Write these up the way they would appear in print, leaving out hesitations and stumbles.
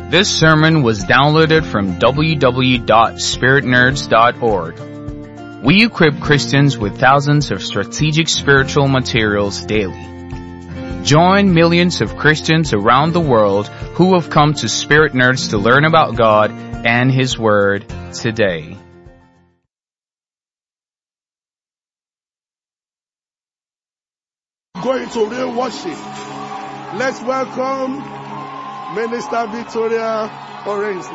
This sermon was downloaded from www.spiritnerds.org. We equip Christians with thousands of strategic spiritual materials daily. Join millions of Christians around the world who have come to Spirit Nerds to learn about God and His Word today. Going to real worship. Let's welcome Minister Victoria Orenzi.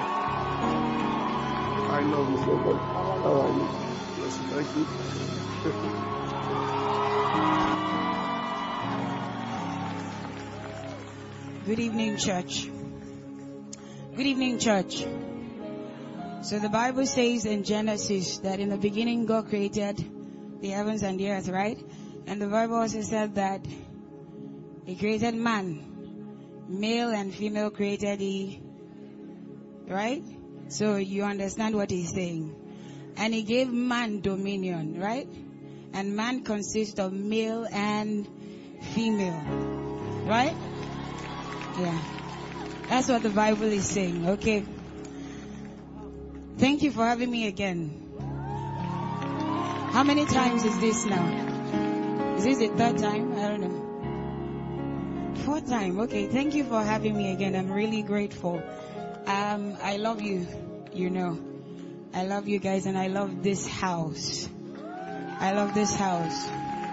I know you so much. How are you? Yes, thank you. Good evening, church. Good evening, church. So the Bible says in Genesis that in the beginning God created the heavens and the earth, right? And the Bible also said that He created man. Male and female created He. Right? So you understand what He's saying. And He gave man dominion, right? And man consists of male and female. Right? Yeah. That's what the Bible is saying, okay? Thank you for having me again. How many times is this now? Is this the third time? I don't know. Fourth time. Okay. Thank you for having me again. I'm really grateful. I love you. You know, I love you guys and I love this house. I love this house.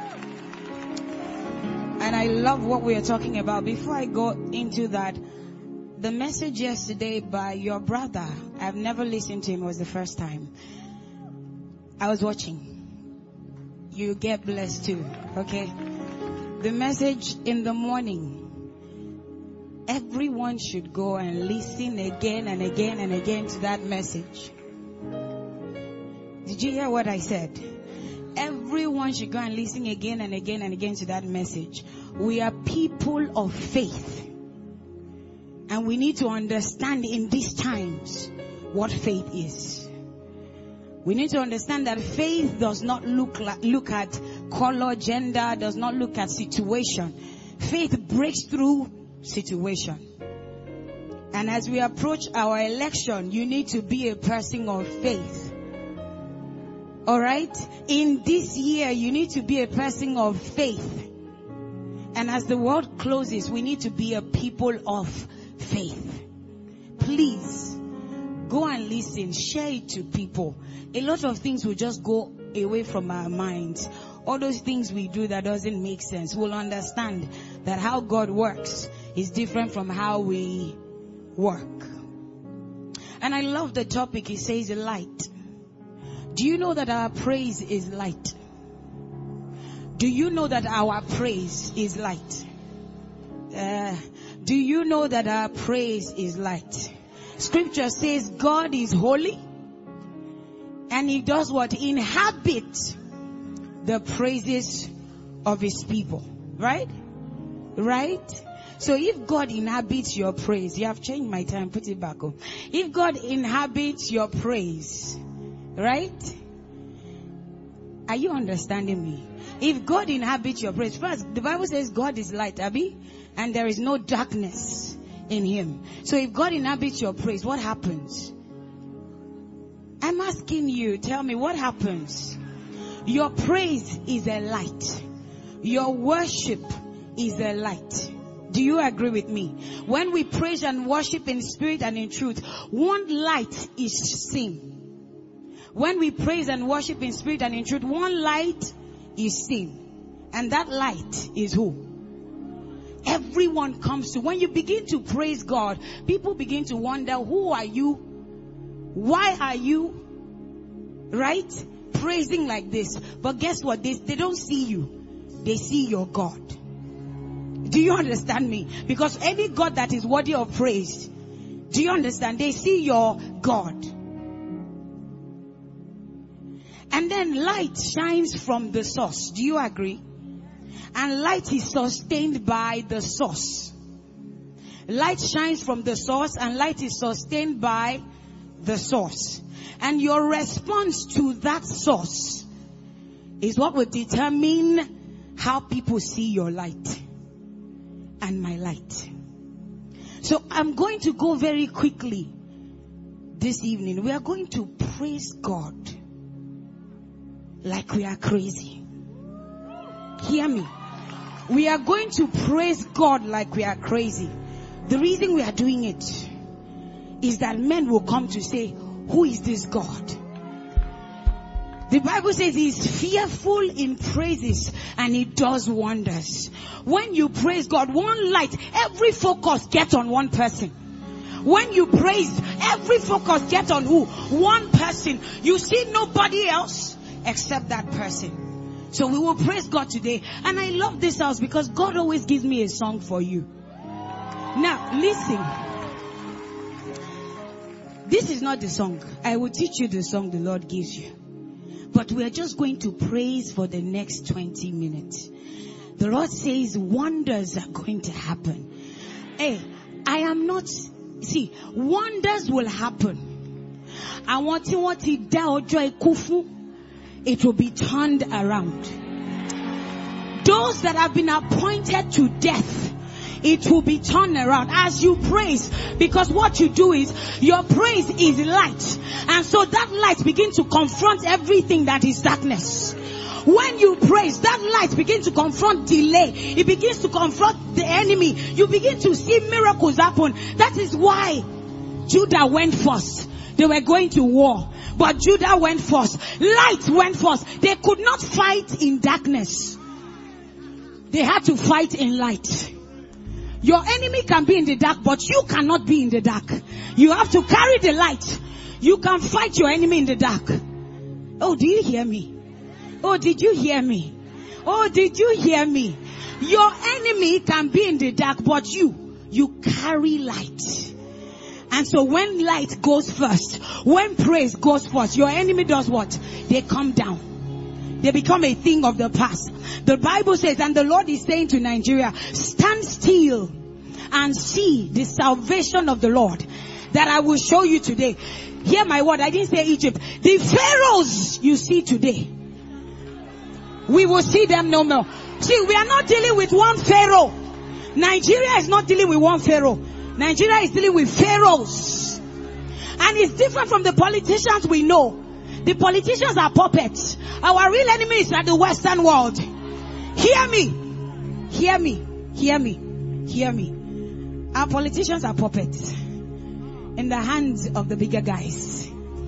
And I love what we are talking about. Before I go into that, the message yesterday by your brother, I've never listened to him. It was the first time. I was watching. You get blessed too, okay? The message in the morning. Everyone should go and listen again and again and again to that message. Did you hear what I said? Everyone should go and listen again and again and again to that message. We are people of faith. And we need to understand in these times what faith is. We need to understand that faith does not look at color, gender, does not look at situation. Faith breaks through situation. And as we approach our election, you need to be a person of faith. Alright? In this year, you need to be a person of faith. And as the world closes, we need to be a people of faith. Please, go and listen. Share it to people. A lot of things will just go away from our minds. All those things we do that doesn't make sense. We'll understand that how God works is different from how we work. And I love the topic. It says light. Do you know that our praise is light? Do you know that our praise is light? Do you know that our praise is light? Scripture says God is holy. And He does what? Inhabit the praises of His people. Right? Right? So if God inhabits your praise, you have changed my time, put it back on. If God inhabits your praise, right? Are you understanding me? If God inhabits your praise, first, the Bible says God is light, Abby, and there is no darkness in Him. So if God inhabits your praise, what happens? I'm asking you, tell me what happens. Your praise is a light. Your worship is a light. Do you agree with me? When we praise and worship in spirit and in truth, one light is seen. When we praise and worship in spirit and in truth, one light is seen. And that light is who? Everyone comes to. When you begin to praise God, people begin to wonder, who are you? Why are you, right, praising like this? But guess what? They don't see you. They see your God. Do you understand me? Because any God that is worthy of praise, do you understand? They see your God. And then light shines from the source. Do you agree? And light is sustained by the source. Light shines from the source and light is sustained by the source. And your response to that source is what will determine how people see your light and my light. So I'm going to go very quickly this evening. We are going to praise God like we are crazy. Hear me. We are going to praise God like we are crazy. The reason we are doing it is that men will come to say, who is this God? The Bible says he is fearful in praises and he does wonders. When you praise God, one light, every focus gets on one person. When you praise, every focus gets on who? One person. You see nobody else except that person. So we will praise God today. And I love this house because God always gives me a song for you. Now, listen. This is not the song. I will teach you the song the Lord gives you. But we are just going to praise for the next 20 minutes. The Lord says wonders are going to happen. Hey, I am not... See, wonders will happen. And it will be turned around. Those that have been appointed to death, it will be turned around as you praise. Because what you do is, your praise is light. And so that light begins to confront everything that is darkness. When you praise, that light begins to confront delay. It begins to confront the enemy. You begin to see miracles happen. That is why Judah went first. They were going to war, but Judah went first. Light went first. They could not fight in darkness. They had to fight in light. Your enemy can be in the dark, but you cannot be in the dark. You have to carry the light. You can fight your enemy in the dark. Oh, do you hear me? Oh, did you hear me? Oh, did you hear me? Your enemy can be in the dark, but you carry light. And so when light goes first, when praise goes first, your enemy does what? They come down. They become a thing of the past. The Bible says, and the Lord is saying to Nigeria, stand still and see the salvation of the Lord that I will show you today. Hear my word. I didn't say Egypt. The pharaohs you see today, we will see them no more. See, we are not dealing with one pharaoh. Nigeria is not dealing with one pharaoh. Nigeria is dealing with pharaohs. And it's different from the politicians we know. The politicians are puppets. Our real enemies are the Western world. Hear me. Hear me. Hear me. Hear me. Our politicians are puppets in the hands of the bigger guys.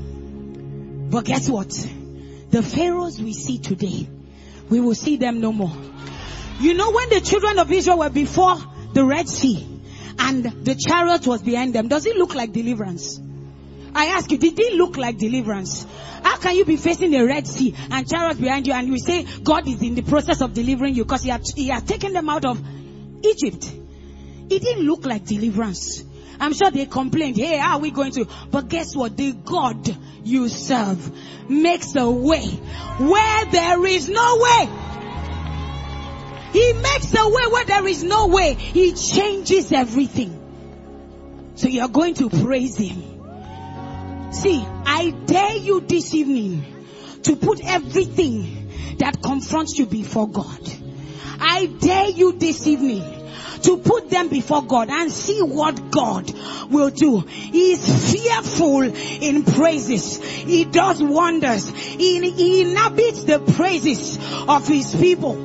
But guess what? The pharaohs we see today, we will see them no more. You know, when the children of Israel were before the Red Sea and the chariot was behind them, does it look like deliverance? I ask you, did it look like deliverance? How can you be facing a Red Sea and chariots behind you and you say God is in the process of delivering you because he had taken them out of Egypt? It didn't look like deliverance. I'm sure they complained, hey, how are we going to? But guess what? The God you serve makes a way where there is no way. He makes a way where there is no way. He changes everything. So you're going to praise him. See, I dare you this evening to put everything that confronts you before God. I dare you this evening to put them before God and see what God will do. He is fearful in praises. He does wonders. He inhabits the praises of his people.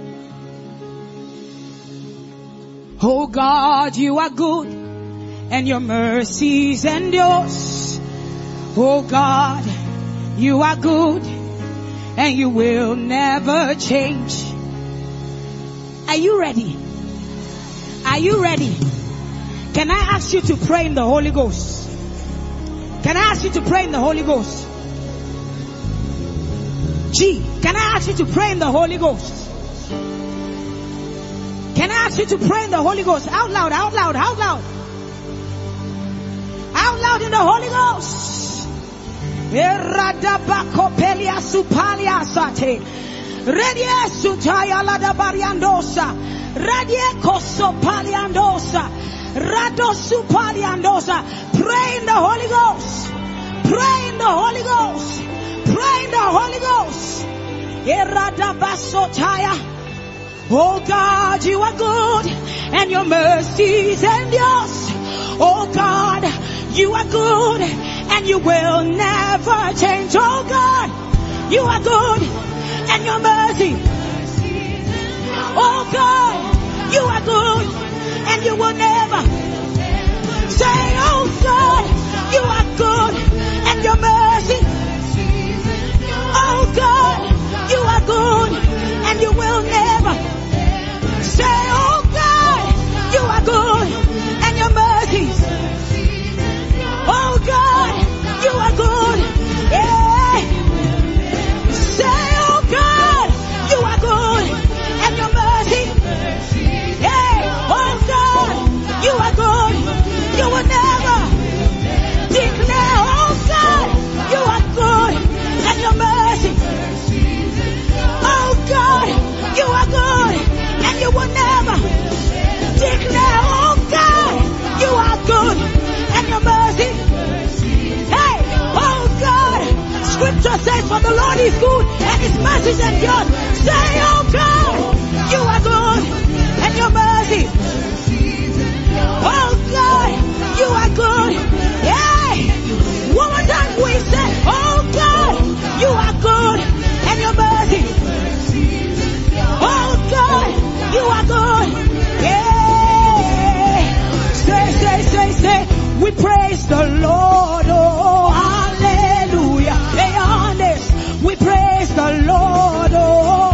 Oh God, you are good and your mercies endures. Oh God, you are good and you will never change. Are you ready? Are you ready? Can I ask you to pray in the Holy Ghost? Can I ask you to pray in the Holy Ghost? Can I ask you to pray in the Holy Ghost? Can I ask you to pray in the Holy Ghost? Out loud, out loud, out loud. Out loud in the Holy Ghost. Eradabakopelia supalia sate. Redie sutaya lada bariandosa. Radie koso paliandosa. Radosu paliandosa. Pray in the Holy Ghost. Pray in the Holy Ghost. Pray in the Holy Ghost. Eradabasotaya. Oh God, you are good and your mercies endures. are good and you will never change. Oh God, you are good and your mercy. Oh God, you are good and you will never. Say, oh God, you are good and your mercy. Oh God, you are good and you will never. Say, oh God, you are good and your mercies. Oh God, you are good. Yeah. Say, oh God, you are good and your mercy. Yeah. Oh God, you are good. You will never declare, oh God, you are good and your mercy. Oh God, you are good and you will never declare, oh God, you are good and your mercy. Hey, oh God, scripture says for the Lord is good and his mercy endures. Say, oh God, you are good and your mercy. Oh God, you are good. Hey, one more time we say, oh God, you are good and your mercy. Oh God, you are good. Yeah. Say, we praise the Lord. Oh, hallelujah. Hey, honest, we praise the Lord. Oh,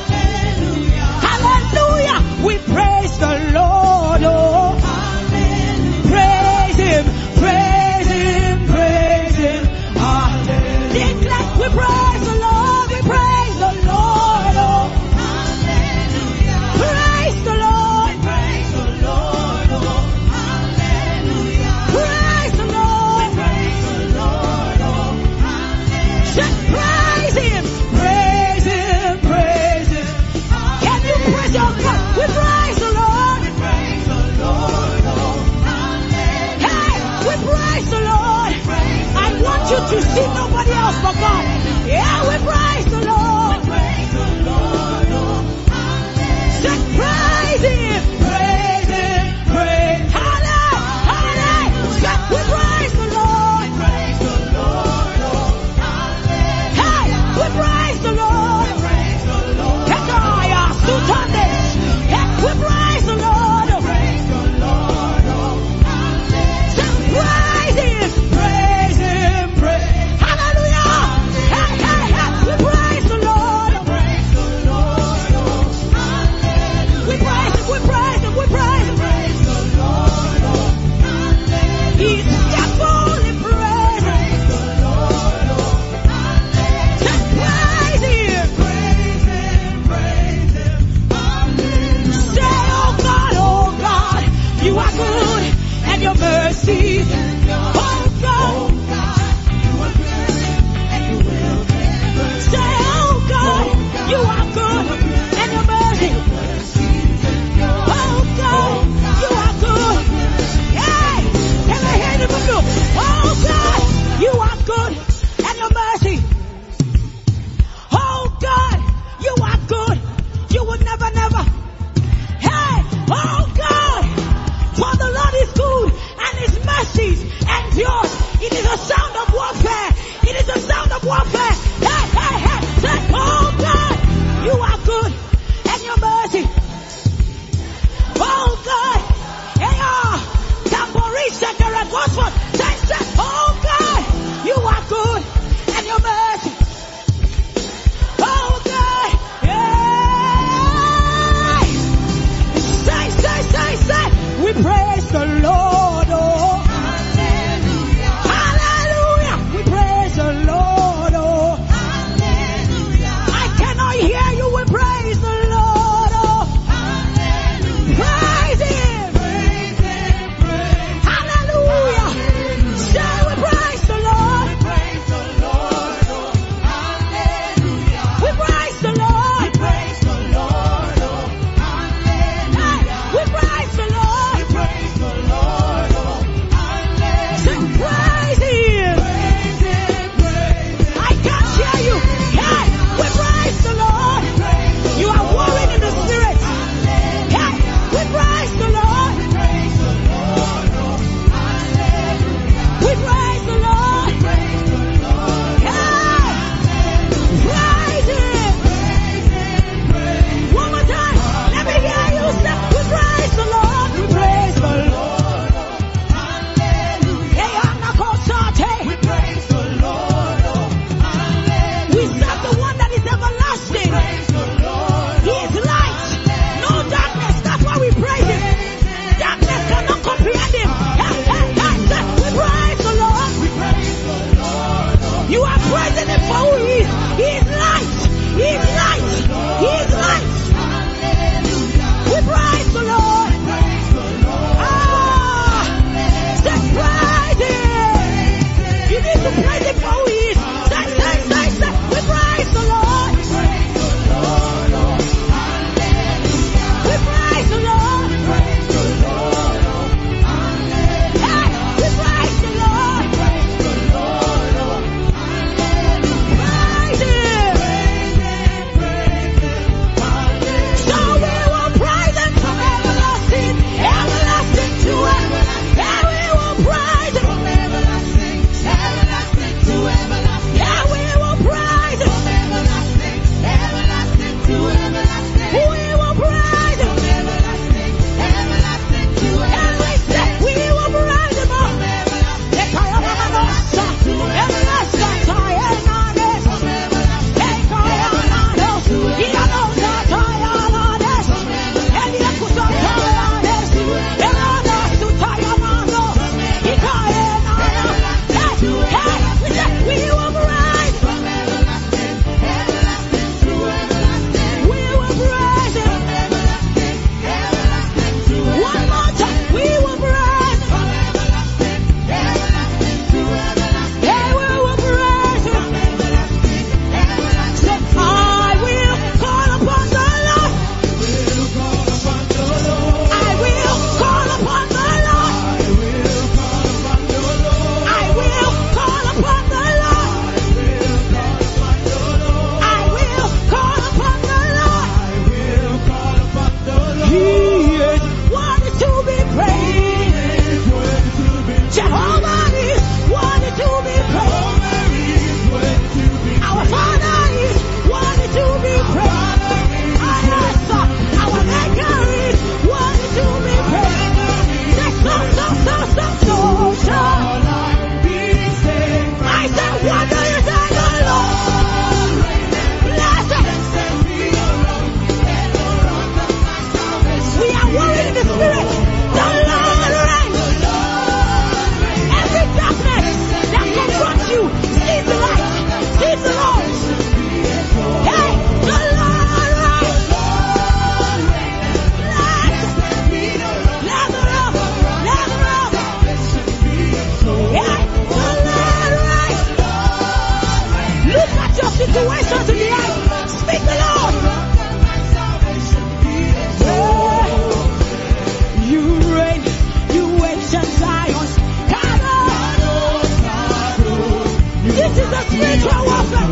hallelujah. We praise the Lord. Oh, praise him, praise him, praise him. Declare, we praise the Lord, we praise the Lord. Oh, praise the Lord, praise the Lord. Oh, praise the Lord, praise the Lord. Oh, just praise him, praise him, praise him. Can you praise your God? We praise the Lord, we praise the Lord. Oh, hey, we praise the Lord. I want you to see nobody else but God. Yeah, we praise the Lord, praise the Lord. Oh, just praise him, praise him, praise. Hallelujah, just we praise the Lord, praise the Lord. Oh, hey, we praise the Lord, praise the Lord. Hekaya, Sutande, hey, we praise the Lord, praise the Lord. Oh, just praise him, praise him, praise. Hallelujah, hey, hey, hey, we praise the Lord, praise the Lord. Oh, we praise him, we praise him, we praise him, praise the Lord. Oh, he's faithful in praise, praise the Lord. Oh, just praise him, praise him, praise him. Say, oh God, you are good and your mercy. Oh God, you are good and you will never. Say, oh God, you are good and your mercy. Oh God, you are good. Hey, can I hear the people? Oh God, you are good and your mercy. Oh God, you are good. You will never, never. Hey, oh God, for the Lord is good and his mercies endures. It is a sound of warfare. It is a sound of warfare. Hey, hey, hey, say, oh God, you are good and your mercy. Oh God, hey, Tambourine Shakara Gosford, say, oh God, you are good and your mercy. Oh God, yeah. Say, we praise the Lord. Oh, hallelujah. We praise the Lord. Oh, I cannot hear you. We praise the Lord. Oh, praise him. Hallelujah. Say, we praise the Lord. We praise the Lord. We praise the Lord. We praise the Lord. spiritual warfare.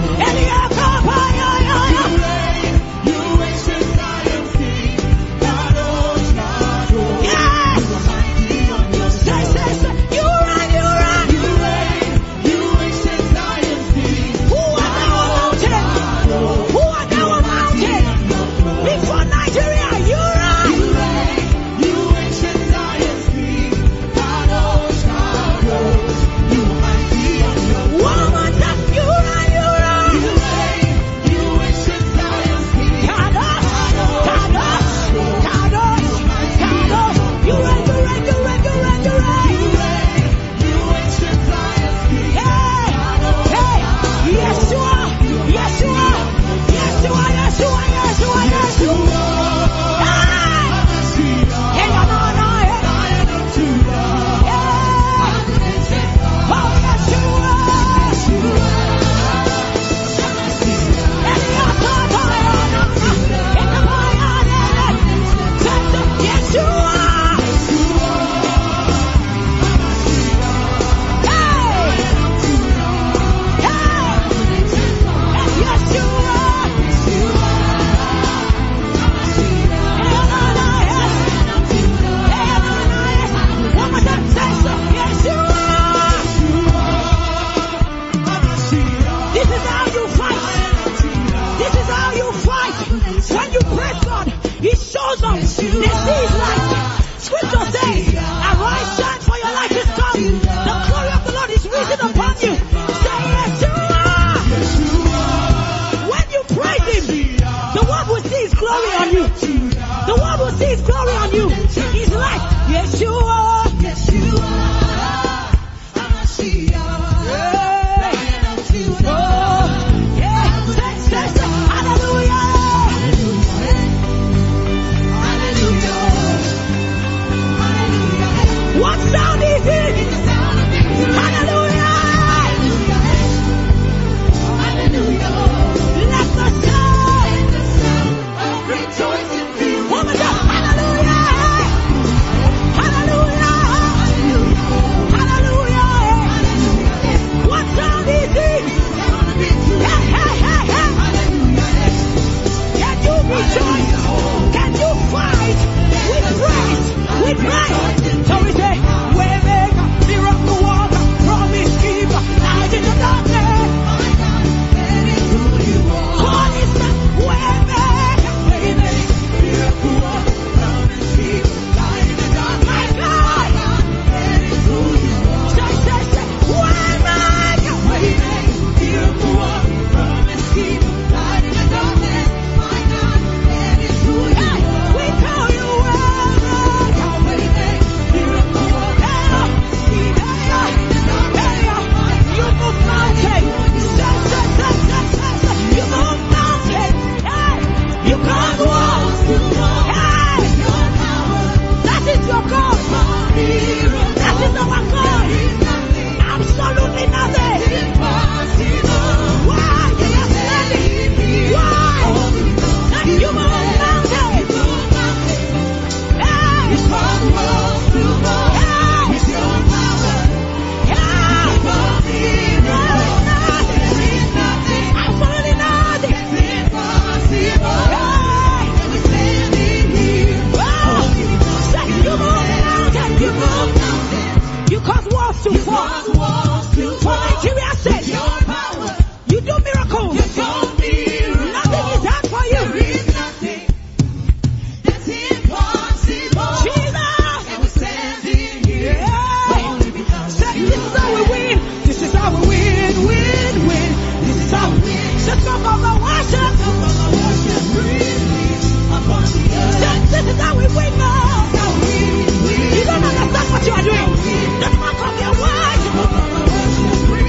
You don't understand what you are doing. Just mark up your words.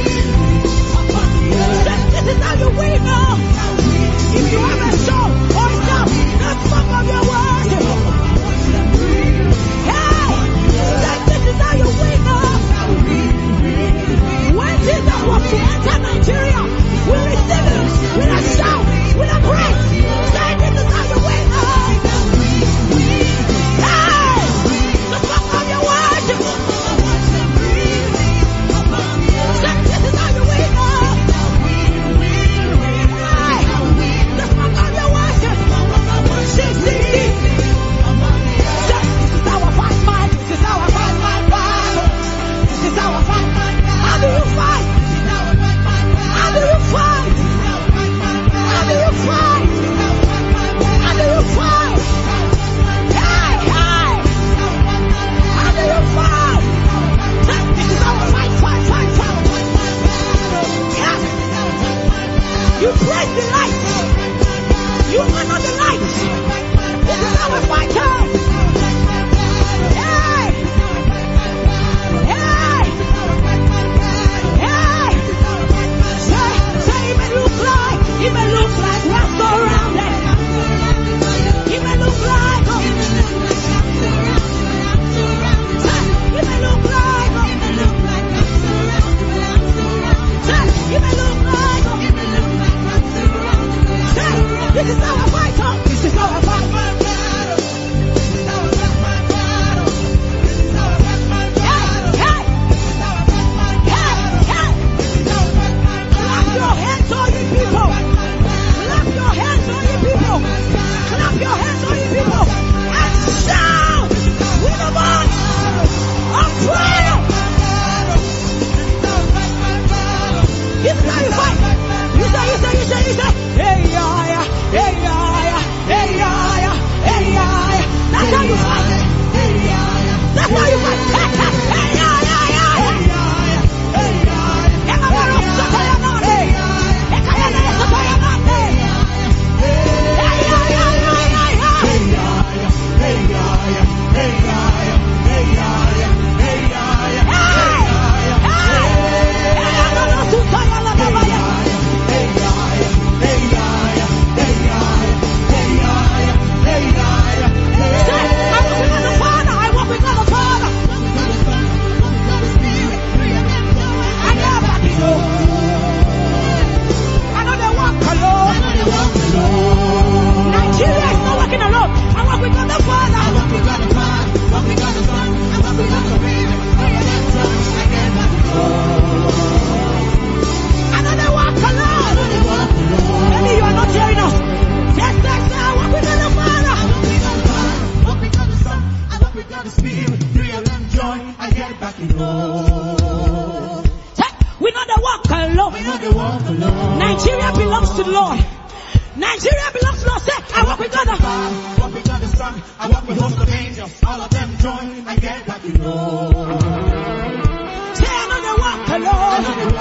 We know the walk alone. Nigeria belongs to the Lord. Nigeria belongs to the Lord. Say, I walk with God. I walk with God the Son. I walk with hosts of angels. All of them join. I get back to know. Say, I know the walk alone.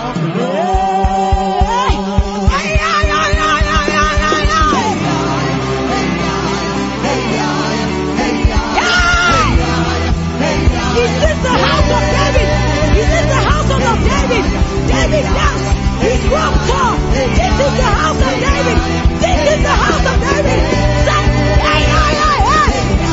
Is this the house of David? Is this the house of David? David danced. He's rocked up. This is the house of David. This is the house of David. Say, hey, hey, hey, hey.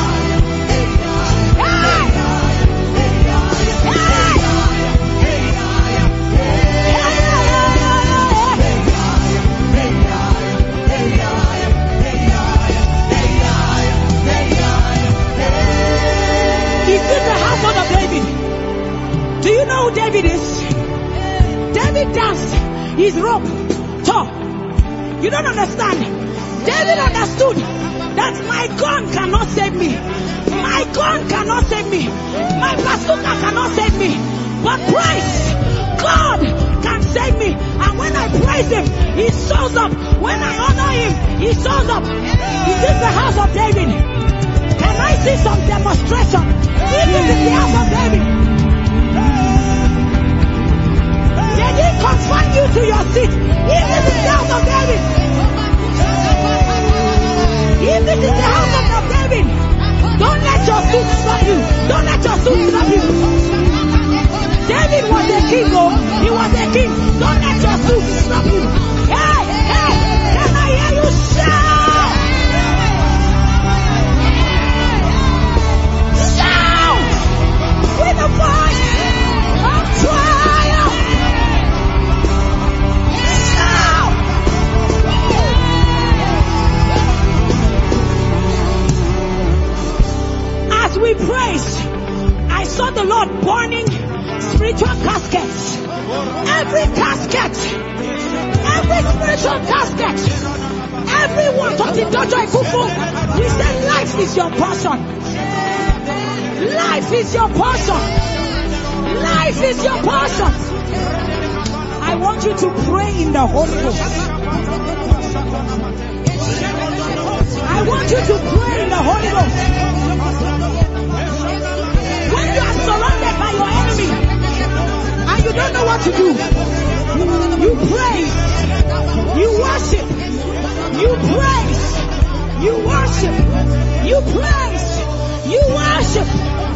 Is this the household of David? Do you know who David is? David danced his robe tall. You don't understand. David understood that my gun cannot save me. My gun cannot save me. My bazooka cannot save me. But praise God can save me. And when I praise him, he shows up. When I honor him, he shows up. Is this the house of David? Can I see some demonstration? If this is the house of David. They didn't confine you to your seat. If this is the house of David. If this is the house of David. Don't let your suit stop you. Don't let your suit stop you. David was a king, oh. He was a king. Don't let your suit stop you. Hey, hey, can I hear you shout? Shout! With the voice of triumph. Shout! As we praise, I saw the Lord burning spiritual caskets. Every casket, every spiritual casket, everyone talking Dojo Ikufu, we said life is your portion. Life is your portion. Life is your portion. I want you to pray in the Holy Ghost. I want you to pray in the Holy Ghost. When you are surrounded by your enemy and you don't know what to do, you praise, you worship, you praise, you worship, you praise, you worship.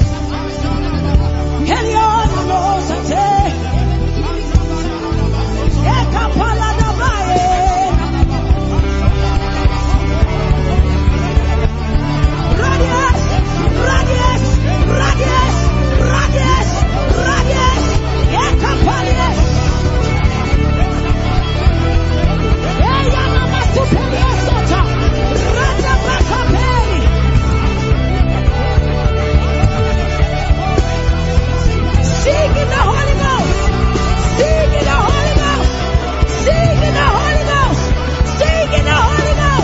Sing in the Holy Ghost. Sing in the Holy Ghost. Sing in the Holy Ghost. Sing in the Holy Ghost.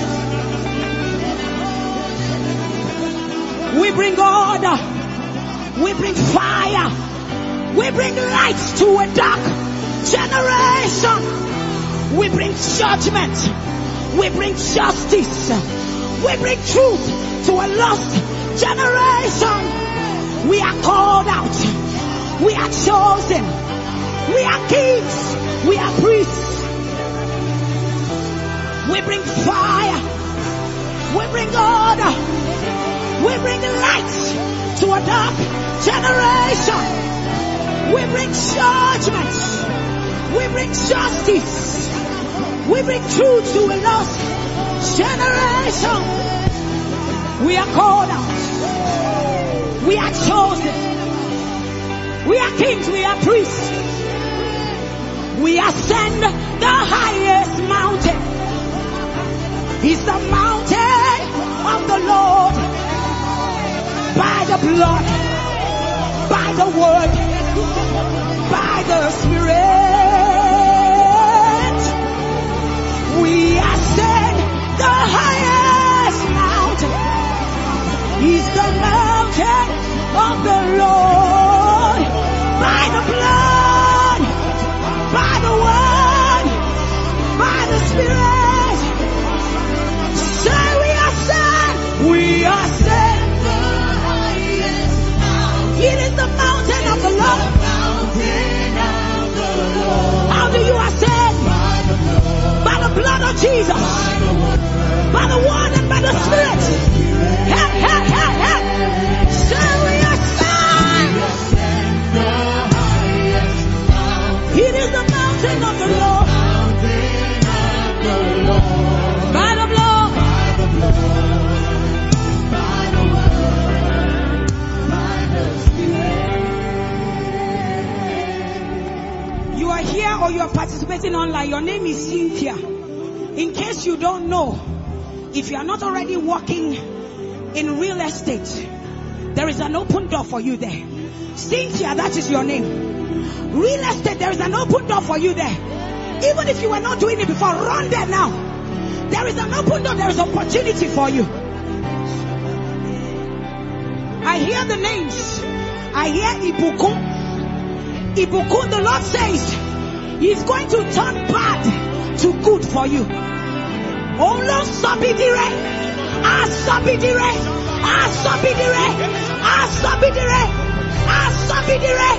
We bring order We bring fire. We bring light to a dark generation. We bring judgment. We bring justice. We bring truth to a lost generation. We are called out. We are chosen. We are kings. We are priests. We bring fire. We bring order. We bring light to a dark generation. We bring judgment. We bring justice. We bring truth to a lost generation. We are called out. We are chosen. We are kings. We are priests. We ascend the highest mountain. It's the mountain of the Lord. By the blood, by the word, by the Spirit, we ascend the highest mountain. It's the mountain of the Lord. By the blood, by the word, by the Spirit, say we ascend. We ascend. It is the mountain of the Lord. How do you ascend? By the blood of Jesus. By the word and by the Spirit. Hey, hey, hey, hey. Say we ascend. It is the mountain of the Lord. By the blood. You are here or you are participating online. Your name is Cynthia. In case you don't know, if you are not already working in real estate, there is an open door for you there. Cynthia, that is your name. Real estate, there is an open door for you there. Even if you were not doing it before, run there now. There is an open door. There is opportunity for you. I hear the names. I hear Ibukun. Ibukun, the Lord says He's going to turn bad to good for you. Olo sabidire, asabidire, asabidire, asabidire, asabidire.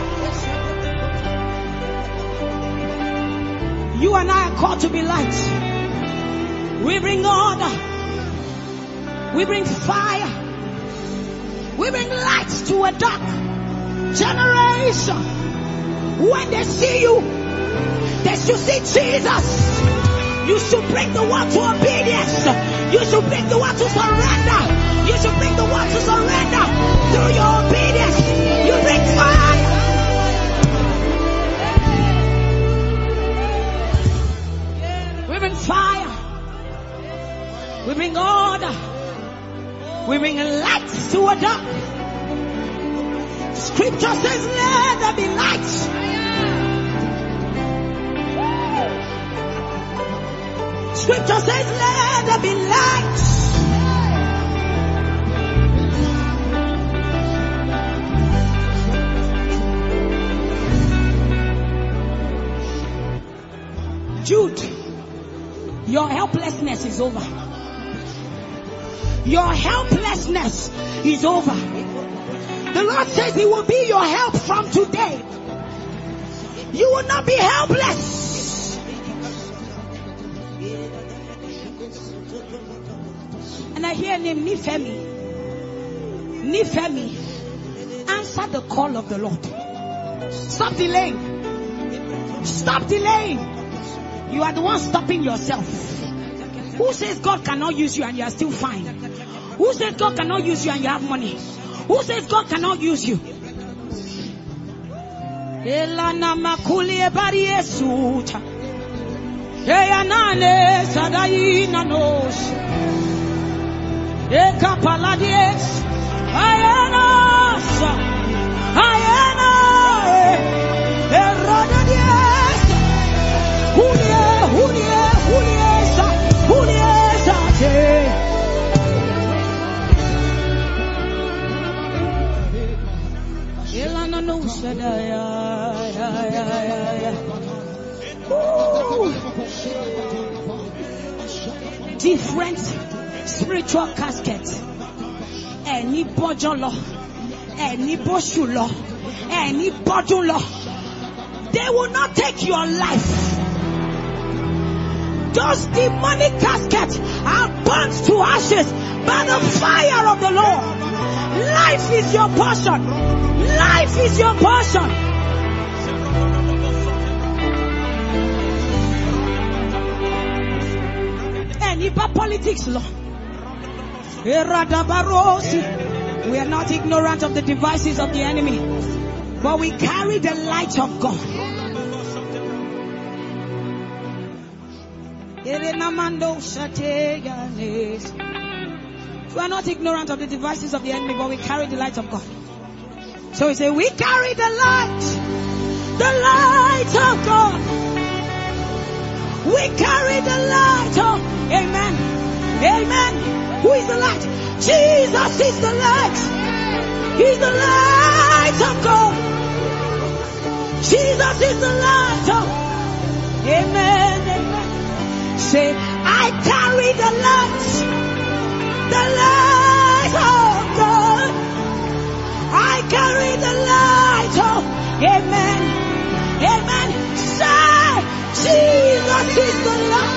You and I are called to be light. We bring order. We bring fire. We bring light to a dark generation. When they see you, they should see Jesus. You should bring the word to obedience. You should bring the word to surrender. You should bring the word to surrender through your obedience. You bring fire. We bring fire. We bring order. We bring light to a dark. Scripture says, let there be light. Scripture says, let there be light. Jude, your helplessness is over. Your helplessness is over. The Lord says He will be your help from today. You will not be helpless. And I hear a name, Nifemi. Nifemi, answer the call of the Lord. Stop delaying. Stop delaying. You are the one stopping yourself. Who says God cannot use you and you are still fine? Who says God cannot use you and you have money? Who says God cannot use you? Elana makuli ebari esuta. Eyanane sadai nanos. Eka paladies. Ayana sa. Ayana. Eradadies. Hunie, hunie, hunie sa. Hunie sa te. Different spiritual caskets. Any bojolo, any boshulo, any bodulo. They will not take your life. Those demonic caskets are burnt to ashes by the fire of the Lord. Life is your portion. Life is your portion. Any politics law. We are not ignorant of the devices of the enemy, but we carry the light of God. We are not ignorant of the devices of the enemy, but we carry the light of God. So we say, we carry the light of God. We carry the light of, amen, amen. Who is the light? Jesus is the light. He's the light of God. Jesus is the light of, amen, amen. Say, I carry the light of God. I carry the light of, amen, amen. Say, Jesus is the light.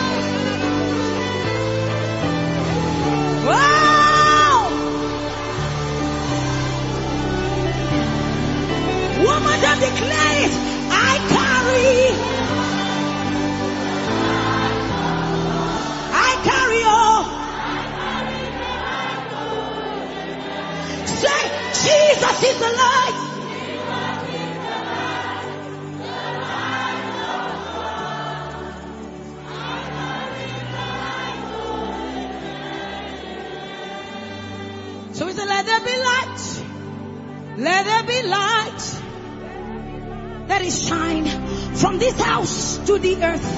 Wow! Woman, that declare it. I carry all. Say, Jesus is the light. So we say, let there be light. Let there be light. Let it shine from this house to the earth.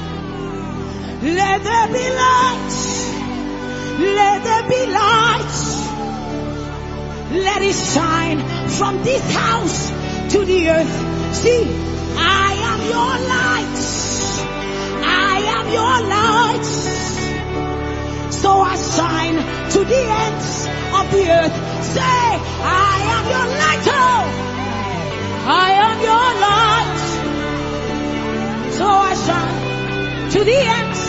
Let there be light. Let there be light. Let it shine from this house to the earth. See, I am your light. I am your light. So I shine to the ends of the earth. Say, I am your light. Oh, I am your light. So I shine to the ends.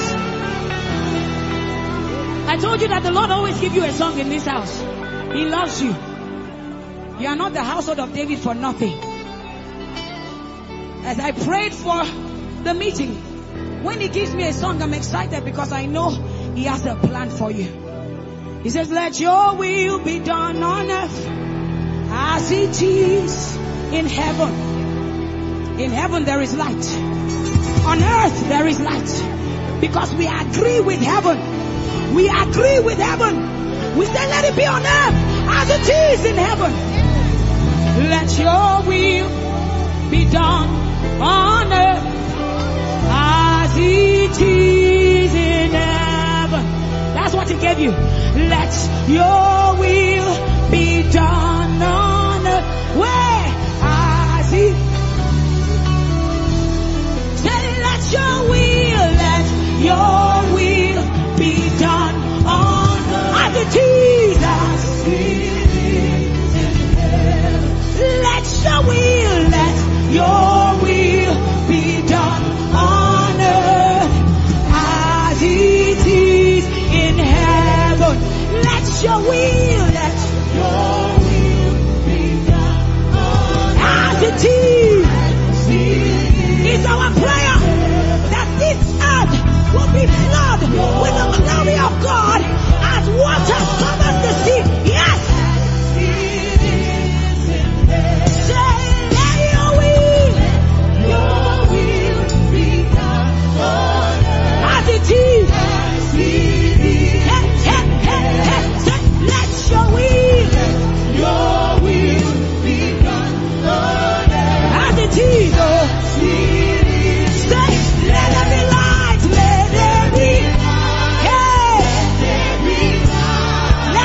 I told you that the Lord always gives you a song in this house. He loves you. You are not the household of David for nothing. As I prayed for the meeting, when he gives me a song, I'm excited because I know he has a plan for you. He says, let your will be done on earth as it is in heaven. In heaven there is light. On earth there is light. Because we agree with heaven. We agree with heaven. We say, let it be on earth as it is in heaven. Let your will be done on earth as it is in heaven. That's what he gave you. Let your will be done on earth. Where? As it. Say, let your will be done on earth as it is. Let your will be done on earth as it is in heaven. Let your will be done as it is. It's our prayer that this earth will be flooded with the glory of God as water covers the sea. Yes. Say, let your will be done as it is. Say, let your will be done as it is. Say, let there be light, let there be. Hey. Let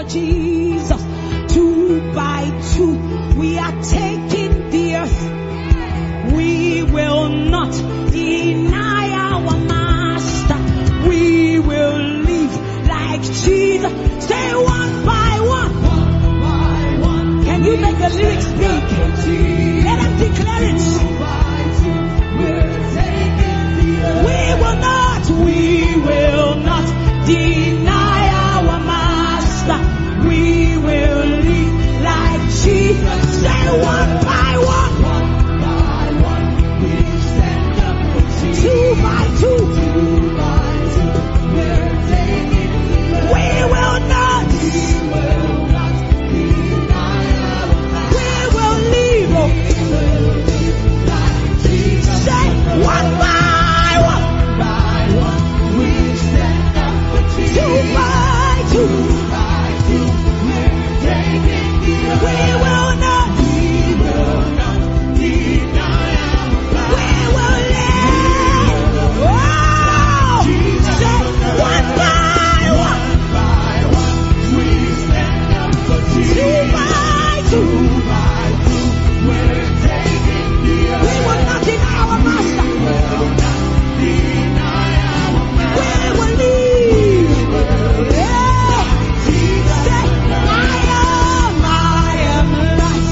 Jesus. 2 by 2, we are taking the earth. We will not deny our master. We will live like Jesus. Say 1 by 1. Can you make the lyrics big? Let them declare it. We will not deny our master. We will live like Jesus. Say 1 by 1. 2 by 2. We will not. We will live. Say 1 by 1. 2 by 2. We will not. We will live. Wow. Say 1 by 1. 2 by 2. We will not deny our master. We will live. Yeah. Say, I am light.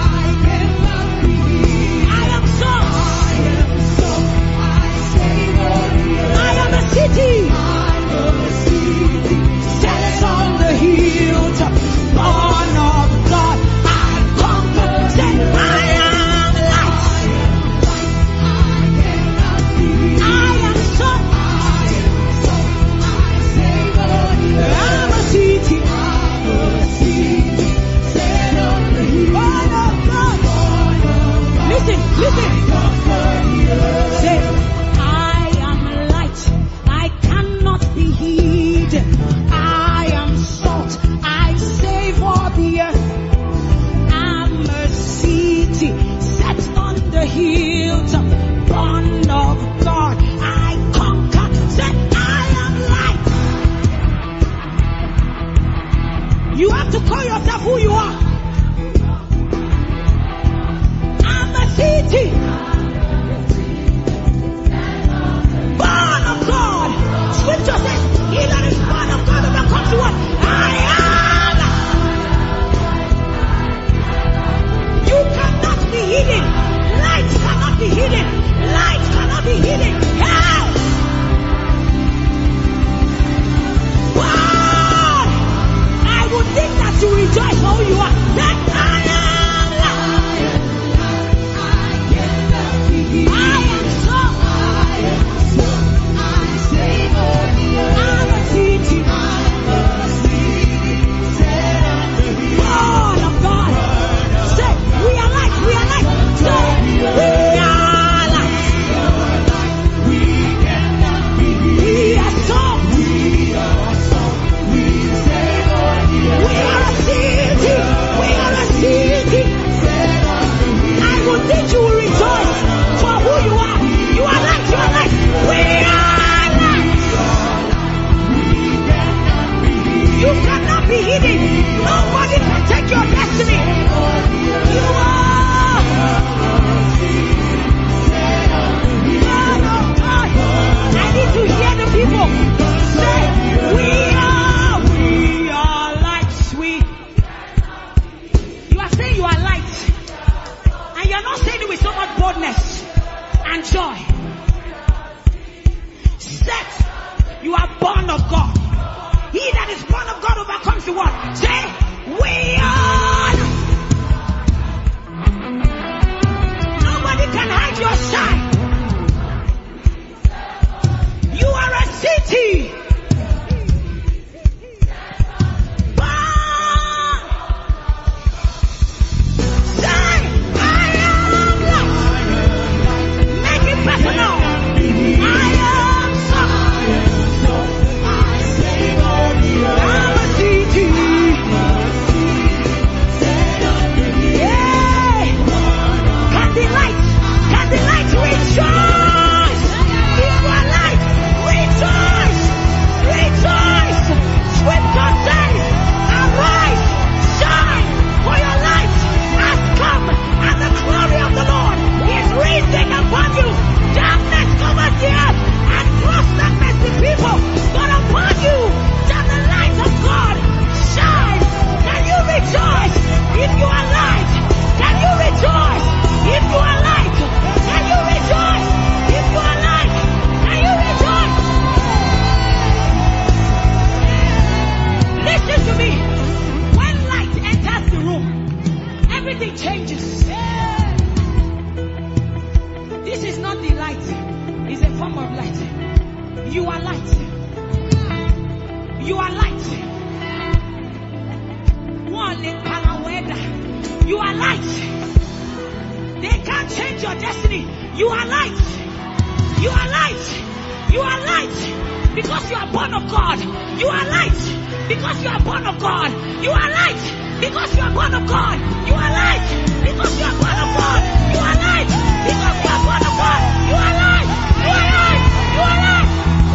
I am salt. I am a city. Set on the hilltop, born of God. I conquer. Say, I am light. I am salt. I'm a city. Born of God. Listen. Say, I am light. I cannot be hid. I am salt. I save all the earth. I'm a city set on the hilltop, born of God. I conquer. Say, I am light. You have to call yourself who you are. I'm a city born of God. Scripture says, he that is born of God overcomes what? I am. You cannot be hidden. Light cannot be hidden. Light cannot be hidden. Hell. God, I would think that you rejoice for who you are. That I am light. I am so. I'm a city. Born of God. Say, we are light. We are light. Say, we are light. We are salt. We are a city. We are a city. I would think you will rejoice for who you are. You are light. You are light. We are light. You cannot be hidden. Nobody can take your destiny. You are man of God. I need to hear the people say, we are light. You are saying you are light. And you are not saying it with so much boldness and joy. Set, you are born of God. He that is born of God overcomes the world. Say, we are. Nobody can hide your shine. You are a city. Born. Say, I am light. Make it personal. I am something. I'm a city. navigate your destiny. You are light. You are light. You are light because you are born of God. You are light because you are born of God. You are light because you are born of God. You are light because you are born of God. You are light because you are born of God. You are light. You are light. You are light.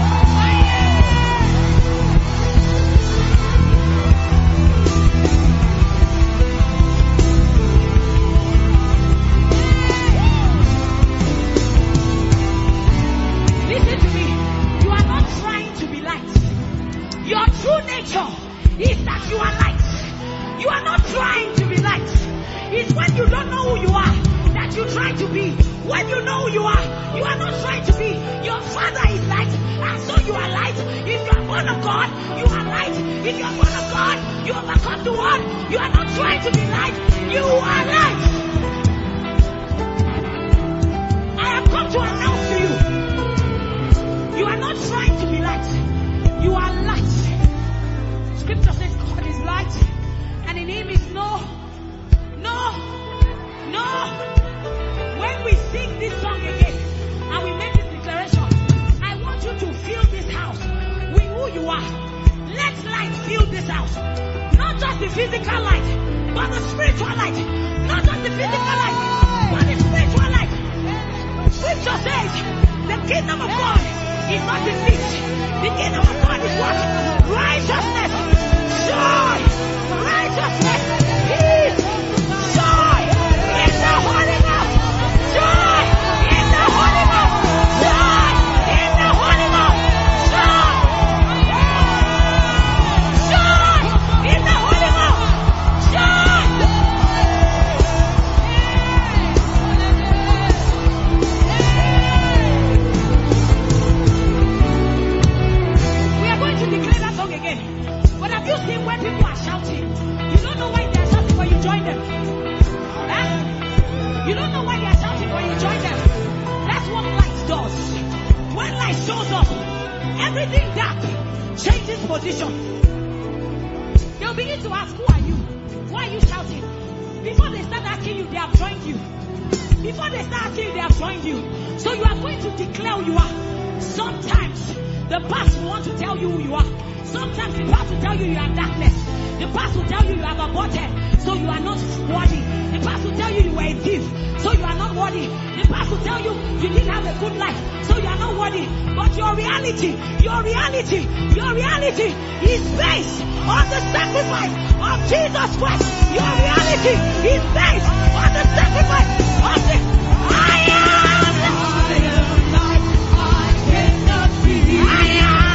Listen to me. You are not trying to be light. Your true nature is that you are light. You are not trying to be light. It's when you don't know who you are that you try to be. When you know who you are not trying to be. Your Father is light, and so you are light. If you are born of God, you are light. If you are born of God, you overcome the world. You are not trying to be light. You are light. I have come to announce to you. You are not trying to be light. You are light. Scripture says God is light, and in Him is no. When we sing this song again, and we make this declaration, I want you to fill this house with who you are. Let light fill this house. Not just the physical light, but the spiritual light. Not just the physical light, but the spiritual light. Scripture says, the kingdom of God is not defeat. The kingdom of God is what? Righteousness, joy, righteousness, peace, joy in the Holy Ghost, joy in the Holy Ghost, joy in the Holy Ghost, joy in the Holy Ghost, joy. We are going to declare that song again. But have you seen when people are shouting? You don't know why they are shouting, but you join them. Huh? You don't know why they are shouting, but you join them. That's what light does. When light shows up, everything dark changes position. They'll begin to ask, who are you? Why are you shouting? Before they start asking you, they have joined you. Before they start asking you, they have joined you. So you are going to declare who you are. Sometimes the past will want to tell you who you are. Sometimes the past will tell you you are darkness. The past will tell you you have aborted, so you are not worthy. The past will tell you you were a thief, so you are not worthy. The past will tell you you didn't have a good life, so you are not worthy. But your reality is based on the sacrifice of Jesus Christ. Your reality is based on the sacrifice of the I am light, I cannot be. I am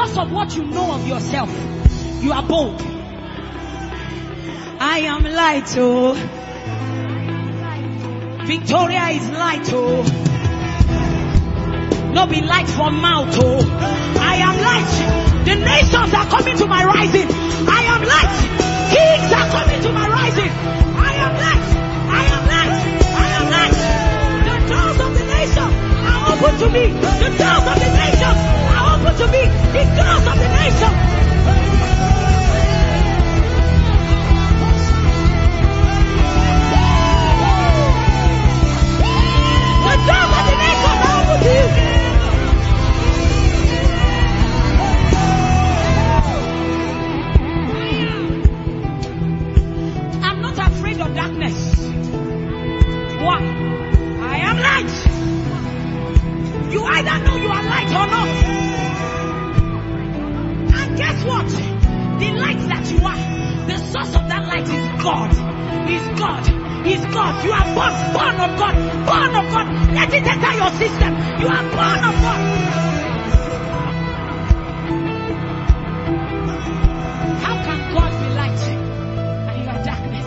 because of what you know of yourself, you are bold. I am light, oh. Victoria is light, oh. No be light from mouth, oh. I am light. The nations are coming to my rising. I am light. Kings are coming to my rising. I am light. I am light. I am light. The doors of the nations are open to me. The doors of the nations are open to me. The doors of the nations. The doors of the nations are open to you. Of darkness. Why? I am light. You either know you are light or not. And guess what? The light that you are, the source of that light is God. Is God. Is God. You are born of God. Born of God. Let it enter your system. You are born of God. How can God be light and you are darkness?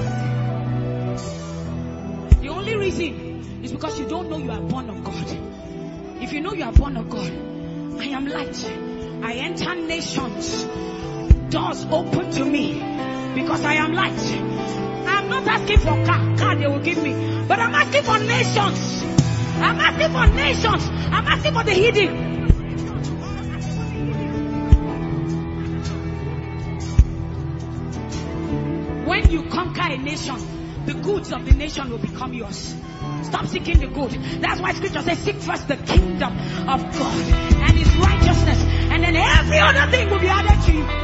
The only reason is because you don't know you are born of God. If you know you are born of God, I am light. I enter nations. Doors open to me because I am light. I'm not asking for car they will give me, but I'm asking for nations. I'm asking for nations. I'm asking for the hidden. When you conquer a nation, the goods of the nation will become yours. Stop seeking the good. That's why scripture says, seek first the kingdom of God and his righteousness, and then every other thing will be added to you.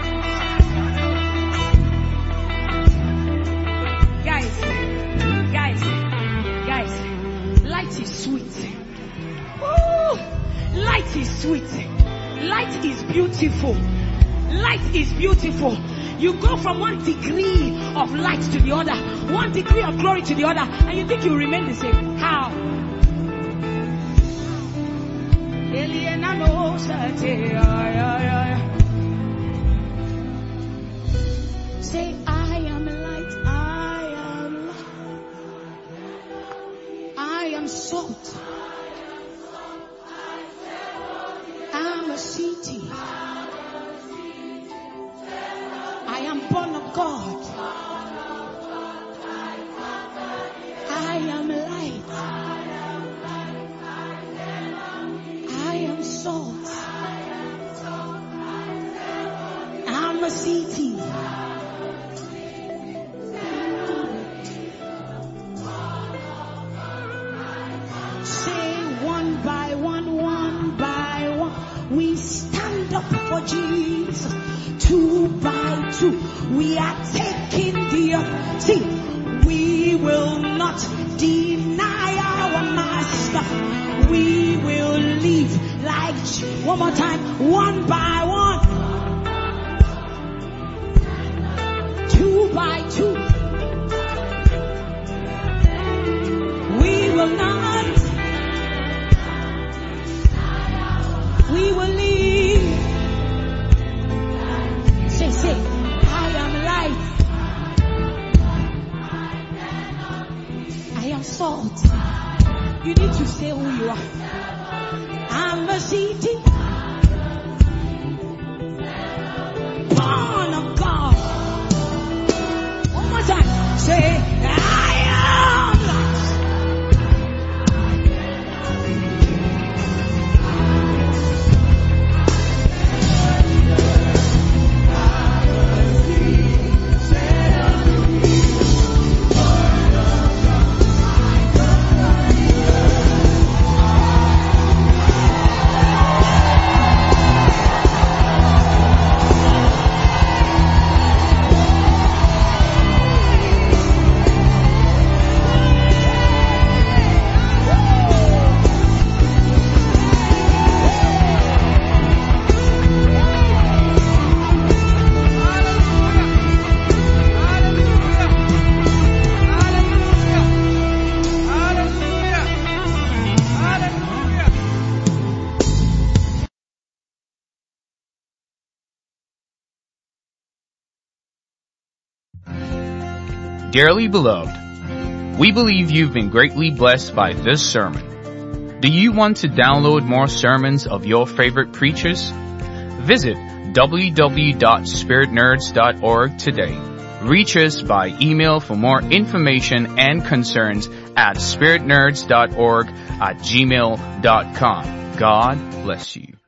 Guys, light is sweet. Ooh, light is sweet. Light is beautiful. Light is beautiful. You go from one degree of light to the other, one degree of glory to the other, and you think you remain the same. How? Say, I am light, I am salt. I'm a city. I am born of God. I am light. I am salt. I'm a city. Say one by one, we stand up for Jesus. 2 by 2, we are taking the earth. See, we will not deny our master. We will live like, one more time, 1 by 1, 2 by 2. We will not, we will live. Say, I am light. I am salt. You need to say who you are. I'm a city. Born of God. One more time. Say, I am light. Dearly beloved, we believe you've been greatly blessed by this sermon. Do you want to download more sermons of your favorite preachers? Visit www.spiritnerds.org today. Reach us by email for more information and concerns at spiritnerds.org@gmail.com. God bless you.